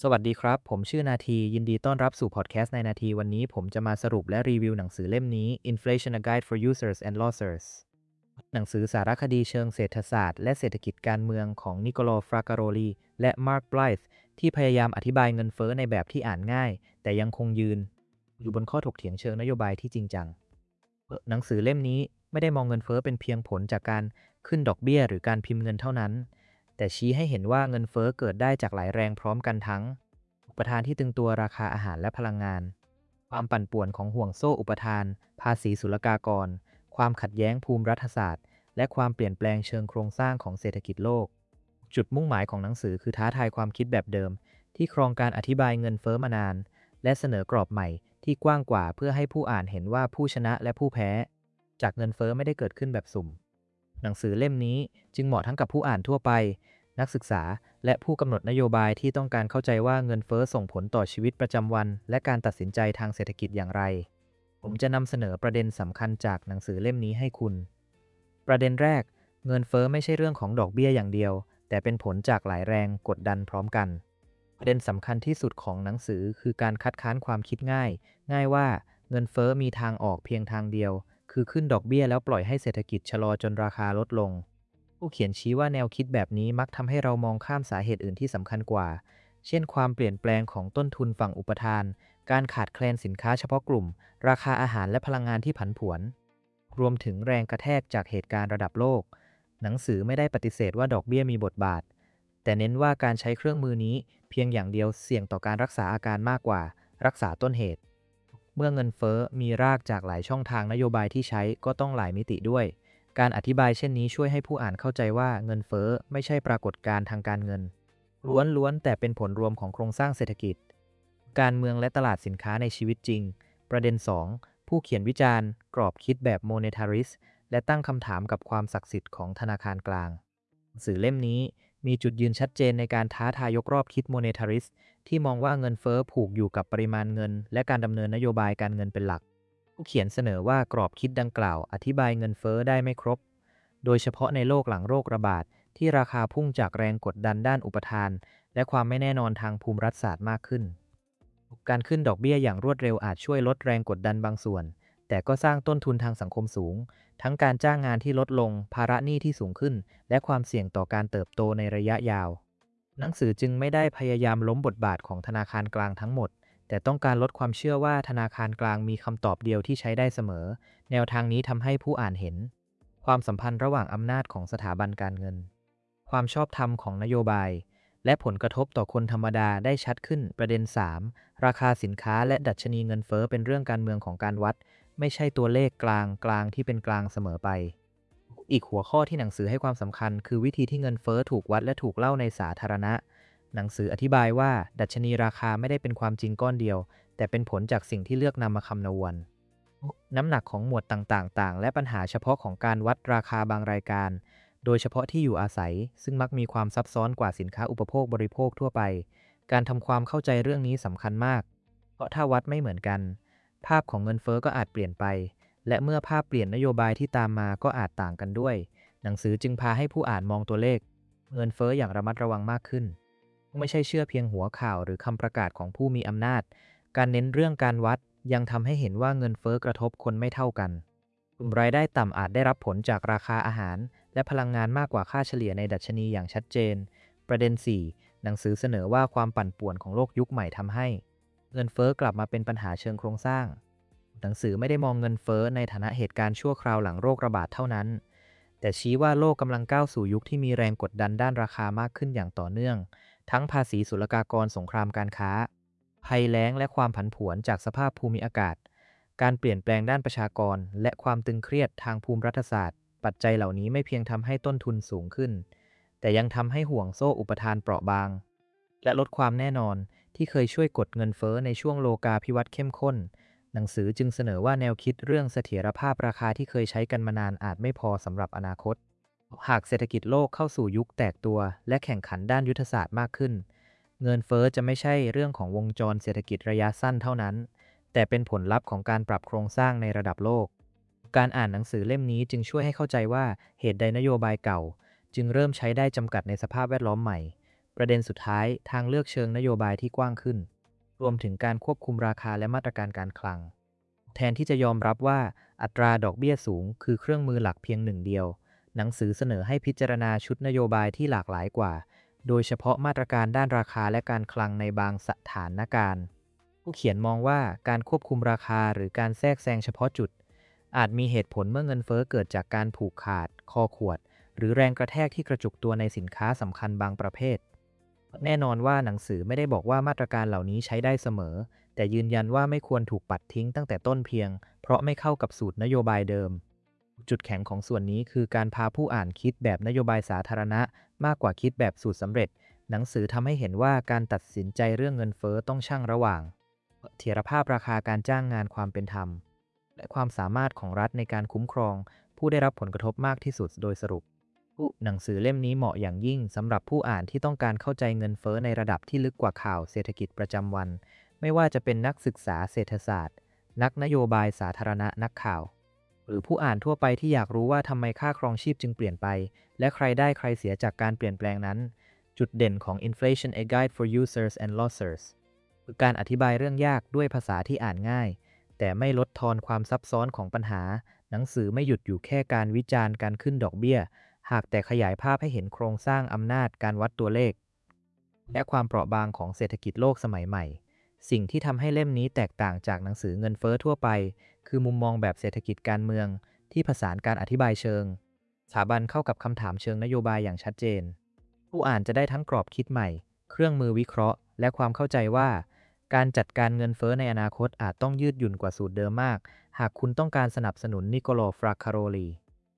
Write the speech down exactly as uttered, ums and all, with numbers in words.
สวัสดีครับผมชื่อนาทียินดีต้อนรับสู่พอดแคสต์ในนาทีวันนี้ผมจะมาสรุปและรีวิวหนังสือเล่มนี้ Inflation: A Guide for Users and Losers หนังสือสารคดีเชิงเศรษฐศาสตร์และเศรษฐกิจการเมืองของนิโคล ฟราการโรลีและมาร์ค ไบรท์ที่พยายามอธิบายเงินเฟ้อในแบบที่อ่านง่ายแต่ยังคงยืนอยู่บนข้อถกเถียงเชิงนโยบายที่จริงจังหนังสือเล่มนี้ไม่ได้มองเงินเฟ้อเป็นเพียงผลจากการขึ้นดอกเบี้ยหรือการพิมพ์เงินเท่านั้นแต่ชี้ให้เห็นว่าเงินเฟ้อเกิดได้จากหลายแรงพร้อมกันทั้ง อุปทานที่ตึงตัวราคาอาหารและพลังงาน ความปั่นป่วนของห่วงโซ่อุปทาน ภาษีศุลกากร ความขัดแย้งภูมิรัฐศาสตร์ และความเปลี่ยนแปลงเชิงโครงสร้างของเศรษฐกิจโลก จุดมุ่งหมายของหนังสือคือท้าทายความคิดแบบเดิมที่ครองการอธิบายเงินเฟ้อมานาน และเสนอกรอบใหม่ที่กว้างกว่าเพื่อให้ผู้อ่านเห็นว่าผู้ชนะและผู้แพ้จากเงินเฟ้อไม่ได้เกิดขึ้นแบบสุ่ม หนังสือเล่มนี้จึงเหมาะทั้งกับผู้อ่านทั่วไปนักศึกษาและผู้กำหนดนโยบายที่ต้องการเข้าใจว่าเงินเฟ้อส่งผลต่อชีวิตประจำวันและการตัดสินใจทางเศรษฐกิจอย่างไรผมจะนำเสนอประเด็นสำคัญจากหนังสือเล่มนี้ให้คุณประเด็นแรกเงินเฟ้อไม่ใช่เรื่องของดอกเบี้ยอย่างเดียวแต่เป็นผลจากหลายแรงกดดันพร้อมกันประเด็นสำคัญที่สุดของหนังสือคือการคัดค้านความคิดง่ายง่ายว่าเงินเฟ้อมีทางออกเพียงทางเดียวคือขึ้นดอกเบี้ยแล้วปล่อยให้เศรษฐกิจชะลอจนราคาลดลง ผู้เขียนชี้ว่าแนวคิดแบบนี้มักทำให้เรามองข้ามสาเหตุอื่นที่สำคัญกว่า เช่นความเปลี่ยนแปลงของต้นทุนฝั่งอุปทาน การขาดแคลนสินค้าเฉพาะกลุ่ม ราคาอาหารและพลังงานที่ผันผวน รวมถึงแรงกระแทกจากเหตุการณ์ระดับโลก หนังสือไม่ได้ปฏิเสธว่าดอกเบี้ยมีบทบาท แต่เน้นว่าการใช้เครื่องมือนี้เพียงอย่างเดียวเสี่ยงต่อการรักษาอาการมากกว่ารักษาต้นเหตุ เมื่อเงินเฟ้อมีรากจากหลายช่องทางนโยบายที่ใช้ก็ต้องหลายมิติด้วย การอธิบายเช่นนี้ช่วยให้ผู้อ่านเข้าใจว่าเงินเฟ้อไม่ใช่ปรากฏการณ์ทางการเงินล้วนๆแต่เป็นผลรวมของโครงสร้างเศรษฐกิจการเมืองและตลาดสินค้าในชีวิตจริงประเด็นสองผู้เขียนวิจารณ์กรอบคิดแบบ monetarist และตั้งคำถามกับความศักดิ์สิทธิ์ของธนาคารกลางหนังสือเล่มนี้มีจุดยืนชัดเจนในการท้าทายยกรอบคิด monetarist ที่มองว่าเงินเฟ้อผูกอยู่กับปริมาณเงินและการดำเนินนโยบายการเงินเป็นหลัก ผู้เขียนเสนอว่ากรอบคิดดังกล่าวอธิบายเงินเฟ้อได้ไม่ครบ โดยเฉพาะในโลกหลังโรคระบาดที่ราคาพุ่งจากแรงกดดันด้านอุปทานและความไม่แน่นอนทางภูมิรัฐศาสตร์มากขึ้น การขึ้นดอกเบี้ยอย่างรวดเร็วอาจช่วยลดแรงกดดันบางส่วน แต่ก็สร้างต้นทุนทางสังคมสูง ทั้งการจ้างงานที่ลดลง ภาระหนี้ที่สูงขึ้น และความเสี่ยงต่อการเติบโตในระยะยาว หนังสือจึงไม่ได้พยายามล้มบทบาทของธนาคารกลางทั้งหมด แต่ต้องการลดความเชื่อว่าธนาคารกลางมีคำตอบเดียวที่ใช้ได้เสมอ แนวทางนี้ทำให้ผู้อ่านเห็น ความสัมพันธ์ระหว่างอำนาจของสถาบันการเงิน ความชอบธรรมของนโยบาย และผลกระทบต่อคนธรรมดาได้ชัดขึ้นประเด็น สาม ราคาสินค้าและดัชนีเงินเฟ้อเป็นเรื่องการเมืองของการวัด ไม่ใช่ตัวเลขกลางกลางที่เป็นกลางเสมอไป อีกหัวข้อที่หนังสือให้ความสำคัญคือวิธีที่เงินเฟ้อถูกวัดและถูกเล่าในสาธารณะ หนังสืออธิบายว่าดัชนีราคาไม่ได้เป็นความจริงก้อนเดียว แต่เป็นผลจากสิ่งที่เลือกนำมาคำนวณ น้ำหนักของหมวดต่างๆต่างและปัญหาเฉพาะของการวัดราคาบางรายการ โดยเฉพาะที่อยู่อาศัย ซึ่งมักมีความซับซ้อนกว่าสินค้าอุปโภคบริโภคทั่วไป การทำความเข้าใจเรื่องนี้สำคัญมาก เพราะถ้าวัดไม่เหมือนกัน ภาพของเงินเฟ้อก็อาจเปลี่ยนไป และเมื่อภาพเปลี่ยนนโยบายที่ตามมาก็อาจต่างกันด้วย หนังสือจึงพาให้ผู้อ่านมองตัวเลขเงินเฟ้ออย่างระมัดระวังมากขึ้น ไม่ใช่เชื่อเพียงหัวข่าวหรือคำประกาศของผู้มีอำนาจ การเน้นเรื่องการวัดยังทำให้เห็นว่าเงินเฟ้อกระทบคนไม่เท่ากัน กลุ่มรายได้ต่ำอาจได้รับผลจากราคาอาหารและพลังงานมากกว่าค่าเฉลี่ยในดัชนีอย่างชัดเจน ประเด็น สี่ หนังสือเสนอว่าความปั่นป่วนของโลกยุคใหม่ทำให้เงินเฟ้อกลับมาเป็นปัญหาเชิงโครงสร้าง หนังสือไม่ได้มองเงินเฟ้อในฐานะเหตุการณ์ชั่วคราวหลังโรคระบาดเท่านั้น แต่ชี้ว่าโลกกำลังก้าวสู่ยุคที่มีแรงกดดันด้านราคามากขึ้นอย่างต่อเนื่อง ทั้งภาษีศุลกากรสงครามการค้า ภัยแล้งและความผันผวนจากสภาพภูมิอากาศ การเปลี่ยนแปลงด้านประชากรและความตึงเครียดทางภูมิรัฐศาสตร์ ปัจจัยเหล่านี้ไม่เพียงทำให้ต้นทุนสูงขึ้น แต่ยังทำให้ห่วงโซ่อุปทานเปราะบาง และลดความแน่นอนที่เคยช่วยกดเงินเฟ้อในช่วงโลกาภิวัตน์เข้มข้น หนังสือจึงเสนอว่าแนวคิดเรื่องเสถียรภาพราคาที่เคยใช้กันมานานอาจไม่พอสำหรับอนาคต หากเศรษฐกิจโลกเข้าสู่ยุคแตกตัวและแข่งขันด้านยุทธศาสตร์มากขึ้น เงินเฟ้อจะไม่ใช่เรื่องของวงจรเศรษฐกิจระยะสั้นเท่านั้น แต่เป็นผลลัพธ์ของการปรับโครงสร้างในระดับโลก การอ่านหนังสือเล่มนี้จึงช่วยให้เข้าใจว่าเหตุใดนโยบายเก่าจึงเริ่มใช้ได้จำกัดในสภาพแวดล้อมใหม่ประเด็นสุดท้ายทางเลือกเชิงนโยบายที่กว้างขึ้นรวมถึงการควบคุมราคาและมาตรการการคลังแทนที่จะยอมรับว่าอัตราดอกเบี้ยสูงคือเครื่องมือหลักเพียงหนึ่งเดียวหนังสือเสนอให้พิจารณาชุดนโยบายที่หลากหลายกว่าโดยเฉพาะมาตรการด้านราคาและการคลังในบางสถานการณ์ผู้เขียนมองว่าการควบคุมราคาหรือการแทรกแซงเฉพาะจุดอาจมีเหตุผลเมื่อเงินเฟ้อเกิดจากการผูกขาดคอขวดหรือแรงกระแทกที่กระจุกตัวในสินค้าสำคัญบางประเภทแน่นอนว่าหนังสือไม่ได้บอกว่ามาตรการเหล่านี้ใช้ได้เสมอแต่ยืนยันว่าไม่ควรถูกปัดทิ้งตั้งแต่ต้นเพียงเพราะไม่เข้ากับสูตรนโยบายเดิมจุดแข็งของส่วนนี้คือการพาผู้อ่านคิดแบบนโยบายสาธารณะมากกว่าคิดแบบสูตรสำเร็จหนังสือทำให้เห็นว่าการตัดสินใจเรื่องเงินเฟ้อต้องชั่งระหว่างเสถียรภาพราคาการจ้างงานความเป็นธรรมและความสามารถของรัฐในการคุ้มครองผู้ได้รับผลกระทบมากที่สุดโดยสรุปหนังสือเล่มนี้เหมาะอย่างยิ่งสำหรับผู้อ่านที่ต้องการเข้าใจเงินเฟ้อในระดับที่ลึกกว่าข่าวเศรษฐกิจประจำวันไม่ว่าจะเป็นนักศึกษาเศรษฐศาสตร์นักนโยบายสาธารณะนักข่าวหรือผู้อ่านทั่วไปที่อยากรู้ว่าทำไมค่าครองชีพจึงเปลี่ยนไปและใครได้ใครเสียจากการเปลี่ยนแปลงนั้นจุดเด่นของ Inflation A Guide for Users and Losers คือการอธิบายเรื่องยากด้วยภาษาที่อ่านง่ายแต่ไม่ลดทอนความซับซ้อนของปัญหาหนังสือไม่หยุดอยู่แค่การวิจารณ์การขึ้นดอกเบี้ยหากแต่ขยายภาพให้เห็นโครงสร้างอำนาจการวัดตัวเลขและความเปราะบางของเศรษฐกิจโลกสมัยใหม่สิ่งที่ทำให้เล่มนี้แตกต่างจากหนังสือเงินเฟ้อทั่วไปคือมุมมองแบบเศรษฐกิจการเมืองที่ผสานการอธิบายเชิงสถาบันเข้ากับคำถามเชิงนโยบายอย่างชัดเจนผู้อ่านจะได้ทั้งกรอบคิดใหม่เครื่องมือวิเคราะห์และความเข้าใจว่าการจัดการเงินเฟ้อในอนาคตอาจต้องยืดหยุ่นกว่าสูตรเดิมมากหากคุณต้องการสนับสนุนนิโคโล ฟราคาโรลี